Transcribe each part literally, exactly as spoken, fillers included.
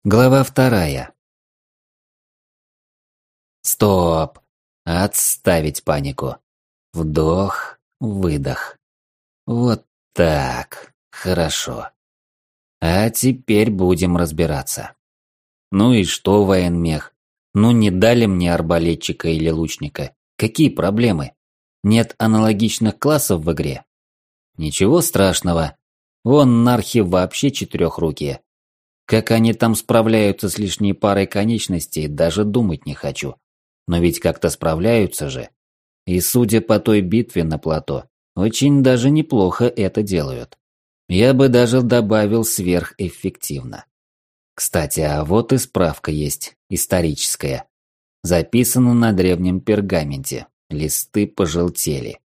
Глава вторая. Стоп. Отставить панику. Вдох, выдох. Вот так. Хорошо. А теперь будем разбираться. Ну и что, военмех? Ну не дали мне арбалетчика или лучника. Какие проблемы? Нет аналогичных классов в игре? Ничего страшного. Вон нархи вообще четырехрукие. Как они там справляются с лишней парой конечностей, даже думать не хочу. Но ведь как-то справляются же. И судя по той битве на плато, очень даже неплохо это делают. Я бы даже добавил сверхэффективно. Кстати, а вот и справка есть, историческая. Записано на древнем пергаменте. Листы пожелтели.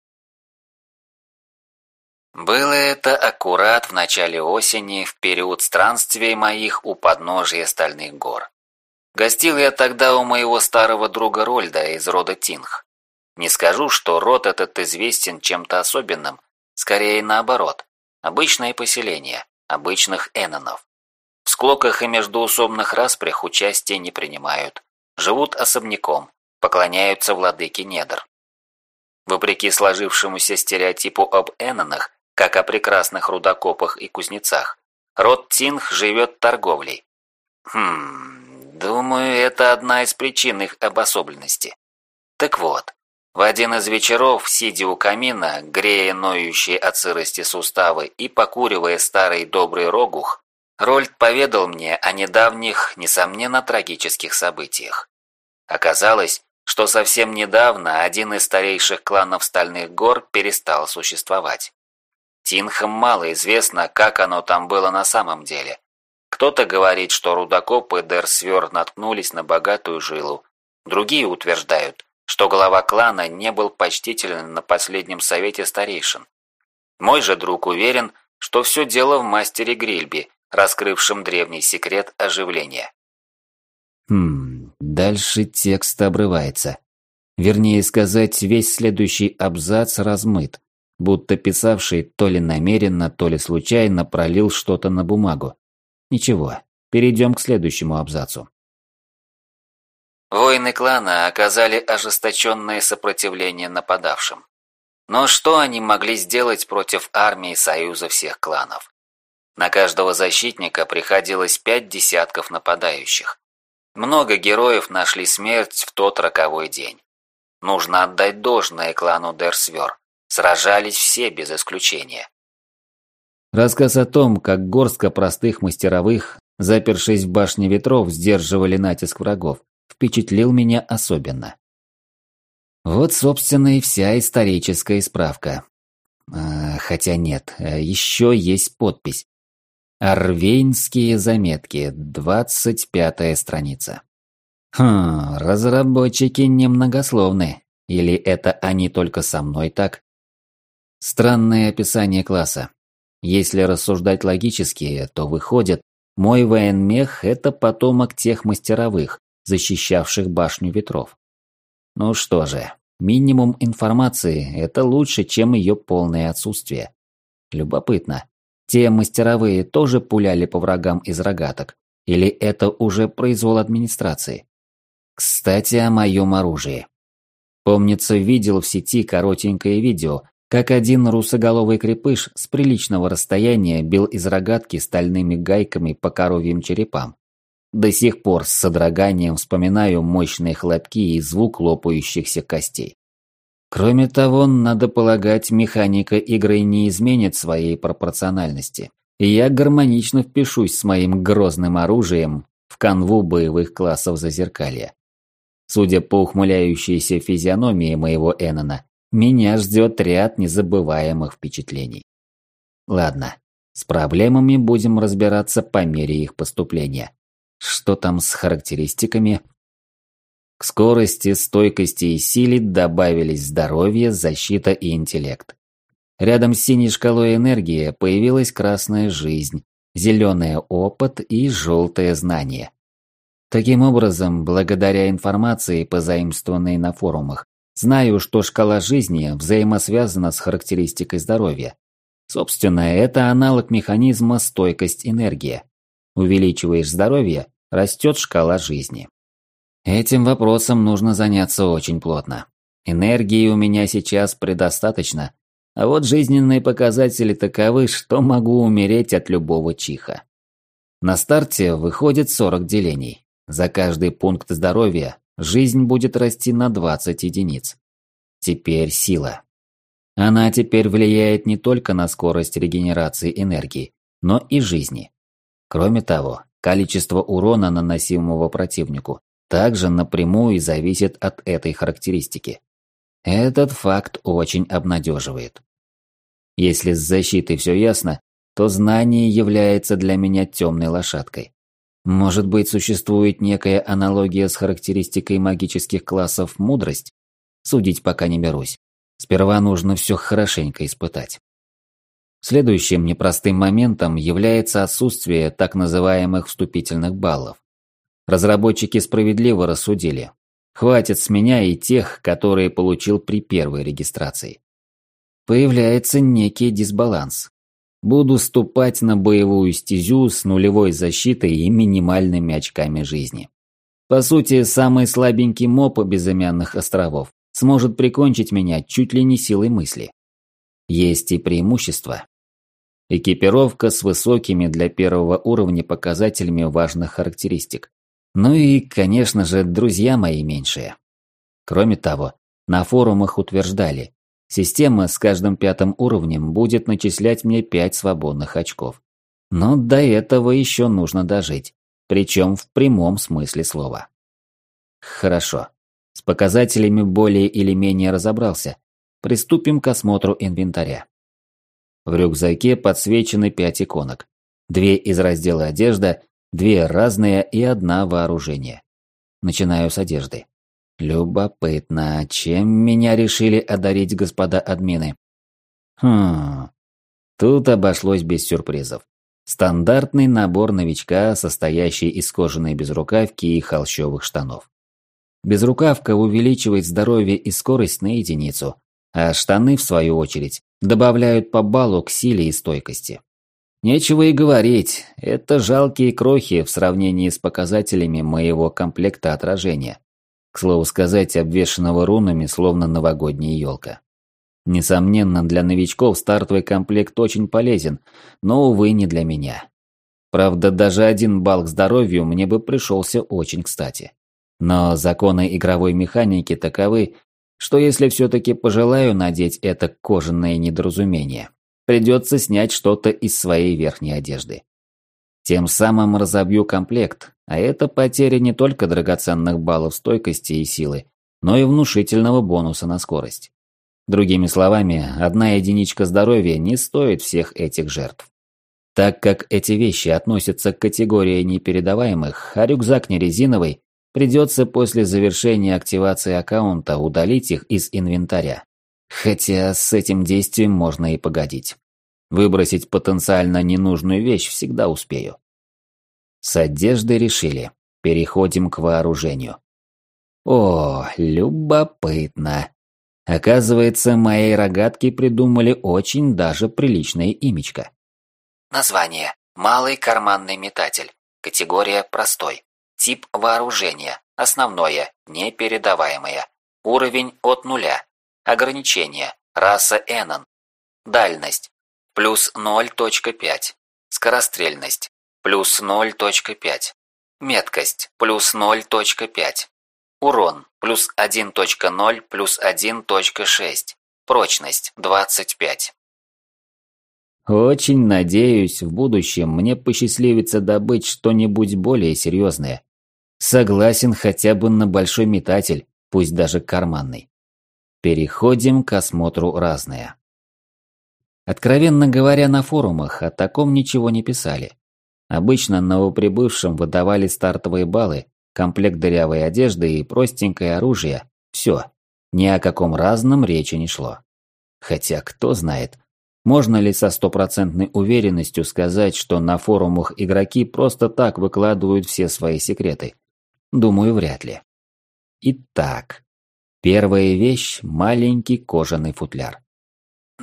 Было это аккурат в начале осени, в период странствий моих у подножия Стальных гор. Гостил я тогда у моего старого друга Рольда из рода Тинх. Не скажу, что род этот известен чем-то особенным, скорее наоборот. Обычное поселение, обычных эннонов. В склоках и междоусобных распрях участия не принимают. Живут особняком, поклоняются владыке недр. Вопреки сложившемуся стереотипу об эннонах, как о прекрасных рудокопах и кузнецах, род Тинх живет торговлей. Хм, думаю, это одна из причин их обособленности. Так вот, в один из вечеров, сидя у камина, грея ноющие от сырости суставы и покуривая старый добрый рогух, Рольд поведал мне о недавних, несомненно, трагических событиях. Оказалось, что совсем недавно один из старейших кланов Стальных гор перестал существовать. Тинхам мало известно, как оно там было на самом деле. Кто-то говорит, что рудокопы Дерсвёр наткнулись на богатую жилу. Другие утверждают, что глава клана не был почтителен на последнем совете старейшин. Мой же друг уверен, что все дело в мастере Грильби, раскрывшем древний секрет оживления. Хм, дальше текст обрывается. Вернее сказать, весь следующий абзац размыт. Будто писавший то ли намеренно, то ли случайно пролил что-то на бумагу. Ничего, перейдем к следующему абзацу. Воины клана оказали ожесточенное сопротивление нападавшим. Но что они могли сделать против армии союза всех кланов? На каждого защитника приходилось пять десятков нападающих. Много героев нашли смерть в тот роковой день. Нужно отдать должное клану Дерсвёр. Сражались все без исключения. Рассказ о том, как горстка простых мастеровых, запершись в башне ветров, сдерживали натиск врагов, впечатлил меня особенно. Вот, собственно, и вся историческая справка. А, хотя нет, еще есть подпись. Арвейнские заметки, двадцать пятая страница. Хм, разработчики немногословны. Или это они только со мной так? Странное описание класса. Если рассуждать логически, то выходит, мой военмех – это потомок тех мастеровых, защищавших башню ветров. Ну что же, минимум информации – это лучше, чем ее полное отсутствие. Любопытно, те мастеровые тоже пуляли по врагам из рогаток? Или это уже произвол администрации? Кстати, о моем оружии. Помнится, видел в сети коротенькое видео, как один русоголовый крепыш с приличного расстояния бил из рогатки стальными гайками по коровьим черепам. До сих пор с содроганием вспоминаю мощные хлопки и звук лопающихся костей. Кроме того, надо полагать, механика игры не изменит своей пропорциональности, и я гармонично впишусь с моим грозным оружием в канву боевых классов Зазеркалья. Судя по ухмыляющейся физиономии моего Эннона, меня ждет ряд незабываемых впечатлений. Ладно, с проблемами будем разбираться по мере их поступления. Что там с характеристиками? К скорости, стойкости и силе добавились здоровье, защита и интеллект. Рядом с синей шкалой энергии появилась красная жизнь, зеленый опыт и желтое знание. Таким образом, благодаря информации, позаимствованной на форумах, знаю, что шкала жизни взаимосвязана с характеристикой здоровья. Собственно, это аналог механизма стойкость-энергия. Увеличиваешь здоровье, растет шкала жизни. Этим вопросом нужно заняться очень плотно. Энергии у меня сейчас предостаточно, а вот жизненные показатели таковы, что могу умереть от любого чиха. На старте выходит сорок делений. За каждый пункт здоровья жизнь будет расти на двадцать единиц. Теперь сила. Она теперь влияет не только на скорость регенерации энергии, но и жизни. Кроме того, количество урона, наносимого противнику, также напрямую зависит от этой характеристики. Этот факт очень обнадеживает. Если с защитой все ясно, то знание является для меня темной лошадкой. Может быть, существует некая аналогия с характеристикой магических классов мудрость? Судить пока не берусь. Сперва нужно все хорошенько испытать. Следующим непростым моментом является отсутствие так называемых вступительных баллов. Разработчики справедливо рассудили. Хватит с меня и тех, которые получил при первой регистрации. Появляется некий дисбаланс. Буду ступать на боевую стезю с нулевой защитой и минимальными очками жизни. По сути, самый слабенький моб безымянных островов сможет прикончить меня чуть ли не силой мысли. Есть и преимущества. Экипировка с высокими для первого уровня показателями важных характеристик. Ну и, конечно же, друзья мои меньшие. Кроме того, на форумах утверждали, система с каждым пятым уровнем будет начислять мне пять свободных очков. Но до этого еще нужно дожить, причем в прямом смысле слова. Хорошо. С показателями более или менее разобрался. Приступим к осмотру инвентаря. В рюкзаке подсвечены пять иконок. Две из раздела «Одежда», две разные и одна вооружение. Начинаю с одежды. Любопытно, чем меня решили одарить господа админы? Хм... Тут обошлось без сюрпризов. Стандартный набор новичка, состоящий из кожаной безрукавки и холщовых штанов. Безрукавка увеличивает здоровье и скорость на единицу, а штаны, в свою очередь, добавляют по баллу к силе и стойкости. Нечего и говорить, это жалкие крохи в сравнении с показателями моего комплекта отражения. К слову сказать, обвешанного рунами, словно новогодняя елка. Несомненно, для новичков стартовый комплект очень полезен, но, увы, не для меня. Правда, даже один балл к здоровью мне бы пришелся очень кстати. Но законы игровой механики таковы, что если все-таки пожелаю надеть это кожаное недоразумение, придется снять что-то из своей верхней одежды. Тем самым разобью комплект, а это потеря не только драгоценных баллов стойкости и силы, но и внушительного бонуса на скорость. Другими словами, одна единичка здоровья не стоит всех этих жертв. Так как эти вещи относятся к категории непередаваемых, а рюкзак не резиновый, придется после завершения активации аккаунта удалить их из инвентаря. Хотя с этим действием можно и погодить. Выбросить потенциально ненужную вещь всегда успею. С одеждой решили. Переходим к вооружению. О, любопытно. Оказывается, моей рогатке придумали очень даже приличное имечко. Название. Малый карманный метатель. Категория простой. Тип вооружения. Основное. Непередаваемое. Уровень от нуля. Ограничение. Раса Энон. Дальность. Плюс ноль целых пять. Скорострельность. Плюс ноль целых пять. Меткость. Плюс ноль целых пять. Урон. Плюс один целых ноль, плюс один целых шесть. Прочность. двадцать пять. Очень надеюсь, в будущем мне посчастливится добыть что-нибудь более серьезное. Согласен хотя бы на большой метатель, пусть даже карманный. Переходим к осмотру разное. Откровенно говоря, на форумах о таком ничего не писали. Обычно новоприбывшим выдавали стартовые баллы, комплект дырявой одежды и простенькое оружие. Все. Ни о каком разном речи не шло. Хотя, кто знает, можно ли со стопроцентной уверенностью сказать, что на форумах игроки просто так выкладывают все свои секреты? Думаю, вряд ли. Итак, первая вещь – маленький кожаный футляр.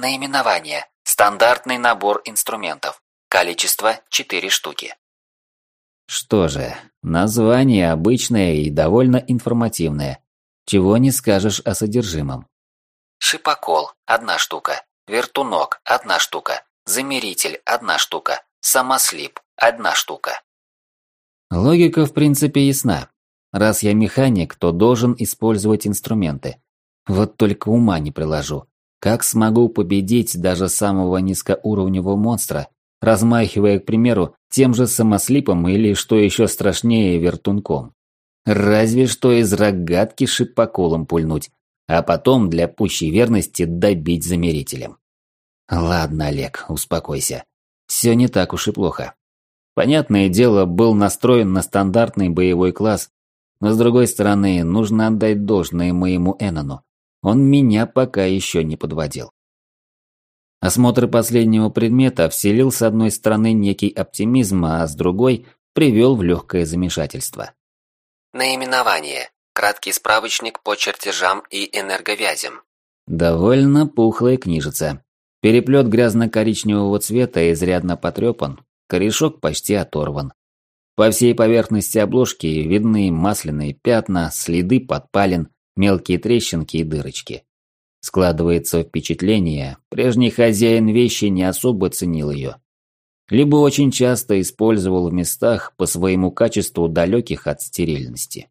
Наименование. Стандартный набор инструментов. Количество четыре штуки. Что же, название обычное и довольно информативное. Чего не скажешь о содержимом. Шипокол – одна штука. Вертунок – одна штука. Замеритель – одна штука. Самослип – одна штука. Логика в принципе ясна. Раз я механик, то должен использовать инструменты. Вот только ума не приложу. Как смогу победить даже самого низкоуровневого монстра, размахивая, к примеру, тем же самослипом или, что еще страшнее, вертунком? Разве что из рогатки шипоколом пульнуть, а потом для пущей верности добить замерителем. Ладно, Олег, успокойся. Все не так уж и плохо. Понятное дело, был настроен на стандартный боевой класс, но с другой стороны, нужно отдать должное моему Энону. Он меня пока еще не подводил. Осмотр последнего предмета вселил с одной стороны некий оптимизм, а с другой привел в легкое замешательство. Наименование. Краткий справочник по чертежам и энерговязям. Довольно пухлая книжица. Переплет грязно-коричневого цвета изрядно потрепан, корешок почти оторван. По всей поверхности обложки видны масляные пятна, следы подпалин, мелкие трещинки и дырочки. Складывается впечатление, прежний хозяин вещи не особо ценил ее. Либо очень часто использовал в местах по своему качеству далеких от стерильности.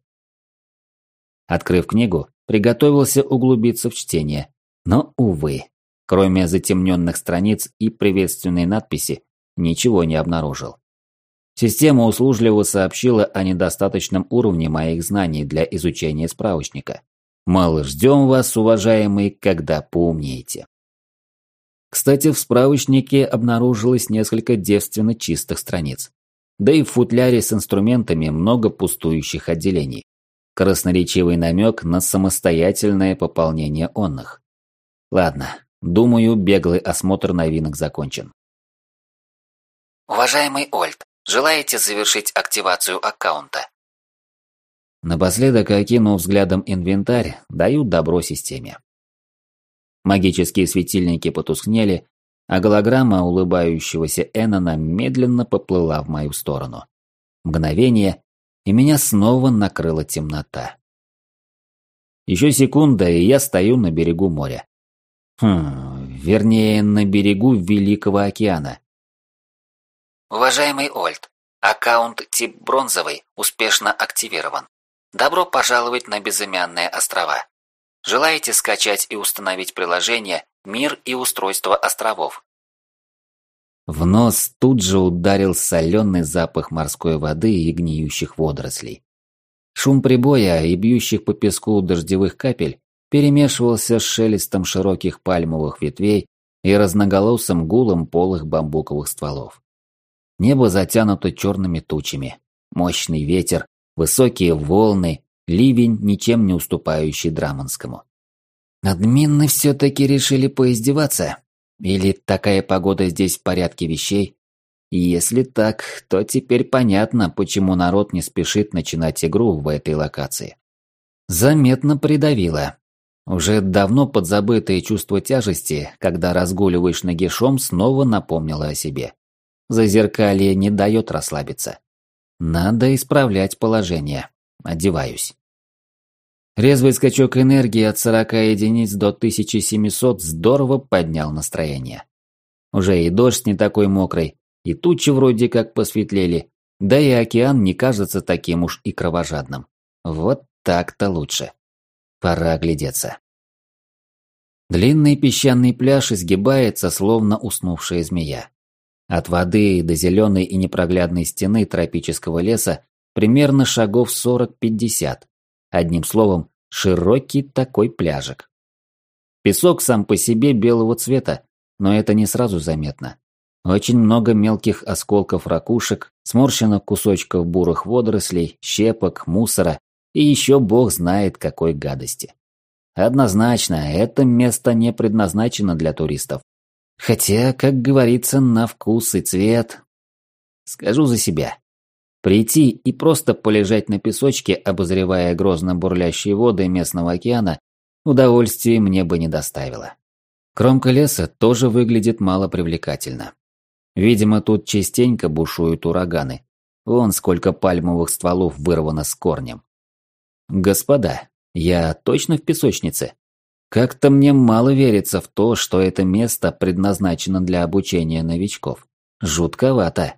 Открыв книгу, приготовился углубиться в чтение, но, увы, кроме затемненных страниц и приветственной надписи, ничего не обнаружил. Система услужливо сообщила о недостаточном уровне моих знаний для изучения справочника. Мол, ждем вас, уважаемые, когда поумнеете. Кстати, в справочнике обнаружилось несколько девственно чистых страниц. Да и в футляре с инструментами много пустующих отделений. Красноречивый намек на самостоятельное пополнение онных. Ладно, думаю, беглый осмотр новинок закончен. Уважаемый Ольд, желаете завершить активацию аккаунта? Напоследок, окинув взглядом инвентарь, даю добро системе. Магические светильники потускнели, а голограмма улыбающегося Энона медленно поплыла в мою сторону. Мгновение, и меня снова накрыла темнота. Еще секунда, и я стою на берегу моря. Хм, вернее, на берегу Великого океана. Уважаемый Ольд, аккаунт тип бронзовый успешно активирован. Добро пожаловать на безымянные острова. Желаете скачать и установить приложение «Мир и устройство островов»? В нос тут же ударил соленый запах морской воды и гниющих водорослей. Шум прибоя и бьющих по песку дождевых капель перемешивался с шелестом широких пальмовых ветвей и разноголосым гулом полых бамбуковых стволов. Небо затянуто черными тучами, мощный ветер, высокие волны, ливень, ничем не уступающий Драманскому. Админы все-таки решили поиздеваться? Или такая погода здесь в порядке вещей? И если так, то теперь понятно, почему народ не спешит начинать игру в этой локации. Заметно придавило. Уже давно подзабытое чувство тяжести, когда разгуливаешь нагишом, снова напомнило о себе. Зазеркалье не дает расслабиться. Надо исправлять положение. Одеваюсь. Резвый скачок энергии от сорока единиц до тысячи семисот здорово поднял настроение. Уже и дождь не такой мокрый, и тучи вроде как посветлели, да и океан не кажется таким уж и кровожадным. Вот так-то лучше. Пора оглядеться. Длинный песчаный пляж изгибается, словно уснувшая змея. От воды до зеленой и непроглядной стены тропического леса примерно шагов сорок-пятьдесят. Одним словом, широкий такой пляжик. Песок сам по себе белого цвета, но это не сразу заметно. Очень много мелких осколков ракушек, сморщенных кусочков бурых водорослей, щепок, мусора и еще бог знает какой гадости. Однозначно, это место не предназначено для туристов. Хотя, как говорится, на вкус и цвет. Скажу за себя. Прийти и просто полежать на песочке, обозревая грозно бурлящие воды местного океана, удовольствия мне бы не доставило. Кромка леса тоже выглядит малопривлекательно. Видимо, тут частенько бушуют ураганы. Вон сколько пальмовых стволов вырвано с корнем. Господа, я точно в песочнице? Как-то мне мало верится в то, что это место предназначено для обучения новичков. Жутковато.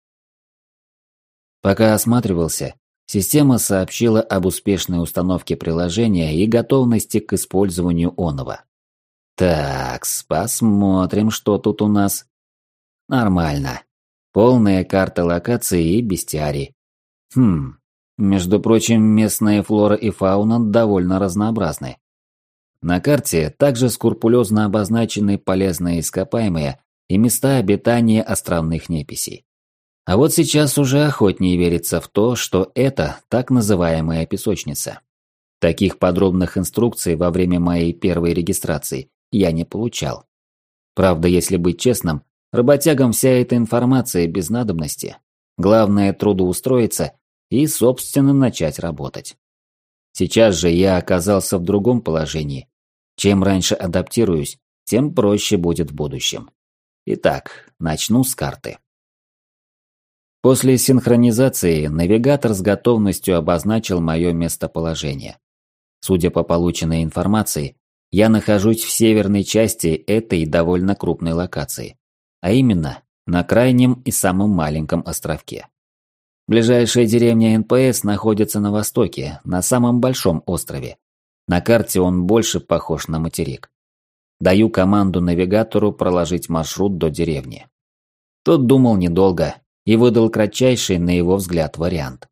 Пока осматривался, система сообщила об успешной установке приложения и готовности к использованию оного. Такс, посмотрим, что тут у нас. Нормально. Полная карта локации и бестиарий. Хм, между прочим, местная флора и фауна довольно разнообразны. На карте также скрупулезно обозначены полезные ископаемые и места обитания островных неписей. А вот сейчас уже охотнее верится в то, что это так называемая песочница. Таких подробных инструкций во время моей первой регистрации я не получал. Правда, если быть честным, работягам вся эта информация без надобности. Главное трудоустроиться и, собственно, начать работать. Сейчас же я оказался в другом положении. Чем раньше адаптируюсь, тем проще будет в будущем. Итак, начну с карты. После синхронизации навигатор с готовностью обозначил мое местоположение. Судя по полученной информации, я нахожусь в северной части этой довольно крупной локации, а именно на крайнем и самом маленьком островке. Ближайшая деревня эн пэ эс находится на востоке, на самом большом острове. На карте он больше похож на материк. Даю команду навигатору проложить маршрут до деревни. Тот думал недолго и выдал кратчайший, на его взгляд, вариант.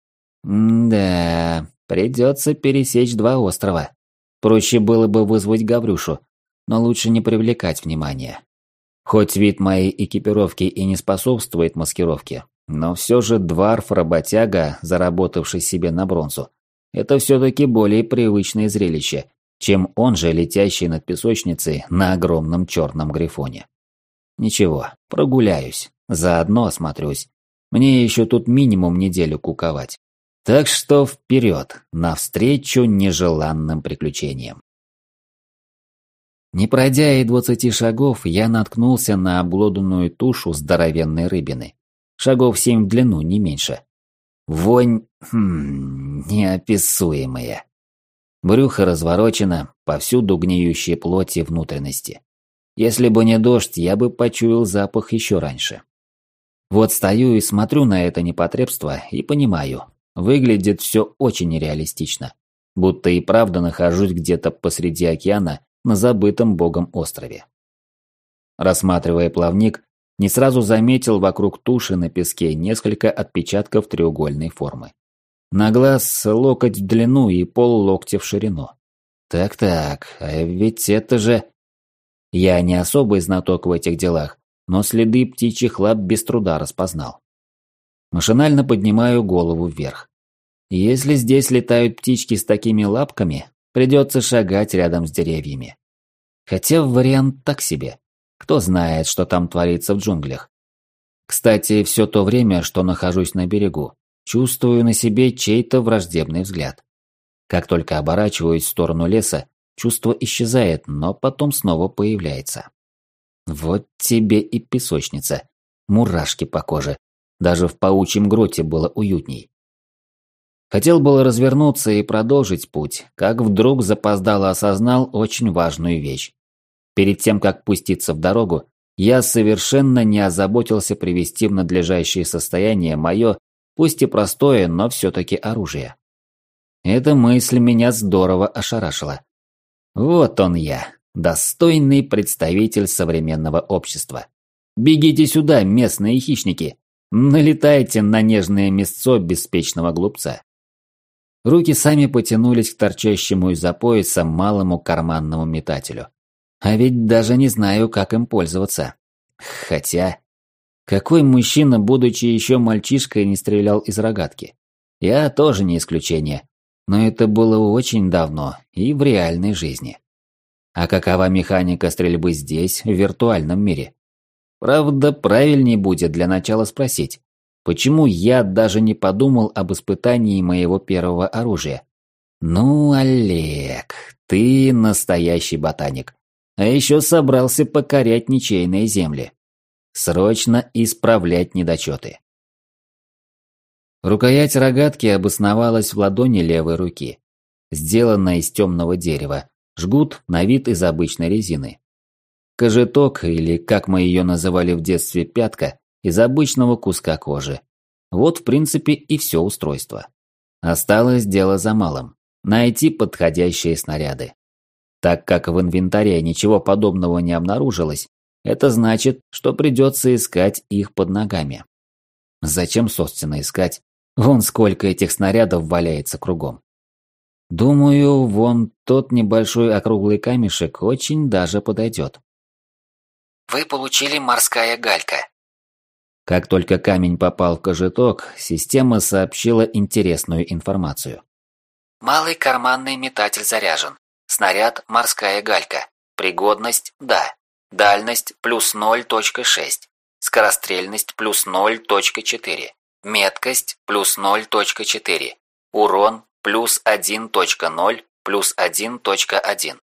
М-да, придется пересечь два острова. Проще было бы вызвать Гаврюшу, но лучше не привлекать внимания. Хоть вид моей экипировки и не способствует маскировке, но все же дварф-работяга, заработавший себе на бронзу, это все-таки более привычное зрелище, чем он же летящий над песочницей на огромном черном грифоне. Ничего, прогуляюсь, заодно осмотрюсь. Мне еще тут минимум неделю куковать. Так что вперед, навстречу нежеланным приключениям. Не пройдя и двадцати шагов, я наткнулся на обглоданную тушу здоровенной рыбины. Шагов семь в длину, не меньше. Вонь, хм, неописуемая. Брюхо разворочено, повсюду гниющие плоти и внутренности. Если бы не дождь, я бы почуял запах еще раньше. Вот стою и смотрю на это непотребство и понимаю, выглядит все очень реалистично. Будто и правда нахожусь где-то посреди океана на забытом богом острове. Рассматривая плавник, не сразу заметил вокруг туши на песке несколько отпечатков треугольной формы. На глаз локоть в длину и поллоктя в ширину. Так-так, а ведь это же... Я не особый знаток в этих делах, но следы птичьих лап без труда распознал. Машинально поднимаю голову вверх. Если здесь летают птички с такими лапками, придется шагать рядом с деревьями. Хотя вариант так себе. Кто знает, что там творится в джунглях. Кстати, все то время, что нахожусь на берегу, чувствую на себе чей-то враждебный взгляд. Как только оборачиваюсь в сторону леса, чувство исчезает, но потом снова появляется. Вот тебе и песочница. Мурашки по коже. Даже в паучьем гроте было уютней. Хотел было развернуться и продолжить путь, как вдруг запоздало осознал очень важную вещь. Перед тем, как пуститься в дорогу, я совершенно не озаботился привести в надлежащее состояние мое, пусть и простое, но все-таки оружие. Эта мысль меня здорово ошарашила. Вот он я, достойный представитель современного общества. Бегите сюда, местные хищники, налетайте на нежное мясцо беспечного глупца. Руки сами потянулись к торчащему из-за пояса малому карманному метателю. А ведь даже не знаю, как им пользоваться. Хотя... Какой мужчина, будучи еще мальчишкой, не стрелял из рогатки? Я тоже не исключение. Но это было очень давно и в реальной жизни. А какова механика стрельбы здесь, в виртуальном мире? Правда, правильнее будет для начала спросить, почему я даже не подумал об испытании моего первого оружия? Ну, Олег, ты настоящий ботаник. А еще собрался покорять ничейные земли. Срочно исправлять недочеты. Рукоять рогатки обосновалась в ладони левой руки. Сделана из темного дерева, жгут на вид из обычной резины. Кожеток, или как мы ее называли в детстве пятка, из обычного куска кожи. Вот в принципе и все устройство. Осталось дело за малым – найти подходящие снаряды. Так как в инвентаре ничего подобного не обнаружилось, это значит, что придется искать их под ногами. Зачем, собственно, искать? Вон сколько этих снарядов валяется кругом. Думаю, вон тот небольшой округлый камешек очень даже подойдет. Вы получили морская галька. Как только камень попал в кожеток, система сообщила интересную информацию. Малый карманный метатель заряжен. Снаряд морская галька. Пригодность – да. Дальность – плюс ноль точка шесть. Скорострельность – плюс ноль точка четыре. Меткость – плюс ноль точка четыре. Урон – плюс один точка ноль, плюс один точка один.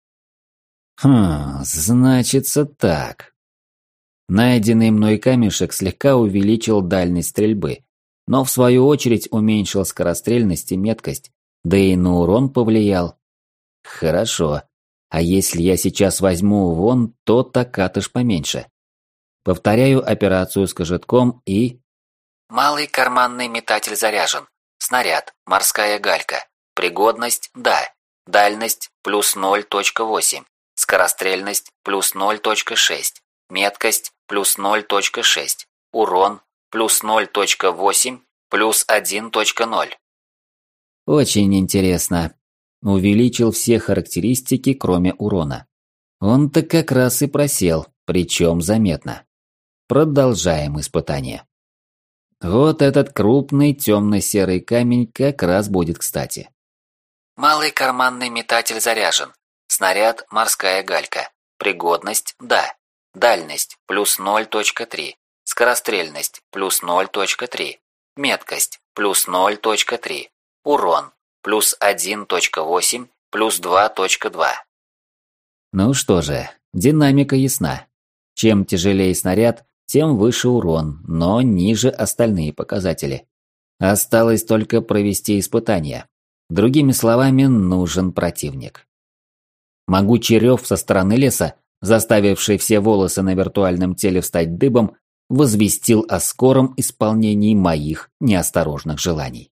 Хм, значится так. Найденный мной камешек слегка увеличил дальность стрельбы, но в свою очередь уменьшил скорострельность и меткость, да и на урон повлиял. Хорошо. А если я сейчас возьму вон тот такатыш поменьше? Повторяю операцию с кожетком и... Малый карманный метатель заряжен. Снаряд морская галька. Пригодность – да. Дальность – плюс ноль точка восемь. Скорострельность – плюс ноль точка шесть. Меткость – плюс ноль точка шесть. Урон – плюс ноль точка восемь, плюс один точка ноль. Очень интересно. Увеличил все характеристики, кроме урона. Он-то как раз и просел, причем заметно. Продолжаем испытание. Вот этот крупный темно-серый камень как раз будет кстати. Малый карманный метатель заряжен. Снаряд морская галька. Пригодность – да. Дальность – плюс ноль точка три. Скорострельность – плюс ноль точка три. Меткость – плюс ноль точка три. Урон – плюс один точка восемь, плюс два точка два. Ну что же, динамика ясна. Чем тяжелее снаряд, тем выше урон, но ниже остальные показатели. Осталось только провести испытание. Другими словами, нужен противник. Могучий рев со стороны леса, заставивший все волосы на виртуальном теле встать дыбом, возвестил о скором исполнении моих неосторожных желаний.